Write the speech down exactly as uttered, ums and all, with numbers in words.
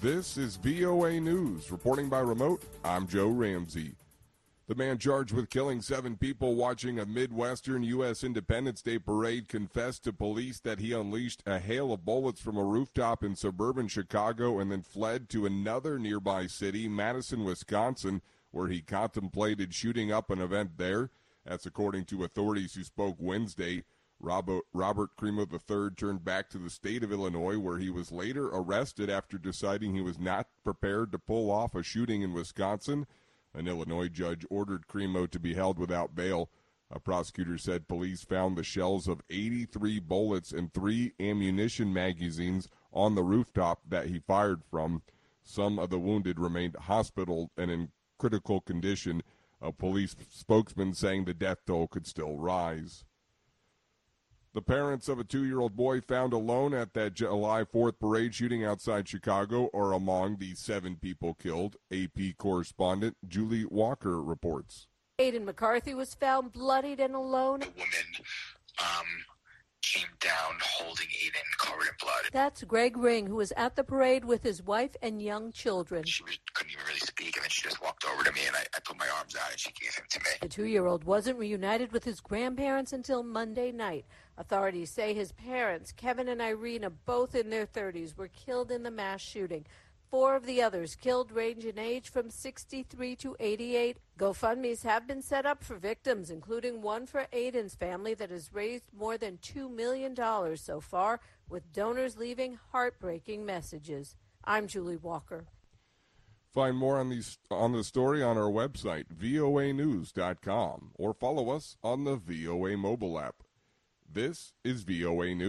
This is V O A News. Reporting by remote, I'm Joe Ramsey. The man charged with killing seven people watching a Midwestern U S Independence Day parade confessed to police that he unleashed a hail of bullets from a rooftop in suburban Chicago and then fled to another nearby city, Madison, Wisconsin, where he contemplated shooting up an event there. That's according to authorities who spoke Wednesday. Robert, Robert Crimo the third turned back to the state of Illinois, where he was later arrested after deciding he was not prepared to pull off a shooting in Wisconsin. An Illinois judge ordered Crimo to be held without bail. A prosecutor said police found the shells of eighty-three bullets and three ammunition magazines on the rooftop that he fired from. Some of the wounded remained hospital and in critical condition. A police spokesman saying the death toll could still rise. The parents of a two-year-old boy found alone at that July fourth parade shooting outside Chicago are among the seven people killed. A P correspondent Julie Walker reports. Aiden McCarthy was found bloodied and alone. The woman um, came down holding Aiden covered in blood. That's Greg Ring, who was at the parade with his wife and young children. She was, couldn't even really speak, and then she just walked over to me, and I, I put my arms out, and she gave him to me. The two-year-old wasn't reunited with his grandparents until Monday night. Authorities say his parents, Kevin and Irina, both in their thirties, were killed in the mass shooting. Four of the others killed range in age from sixty-three to eighty-eight. GoFundMes have been set up for victims, including one for Aiden's family that has raised more than two million dollars so far, with donors leaving heartbreaking messages. I'm Julie Walker. Find more on these on the story on our website, V O A news dot com, or follow us on the V O A mobile app. This is V O A News.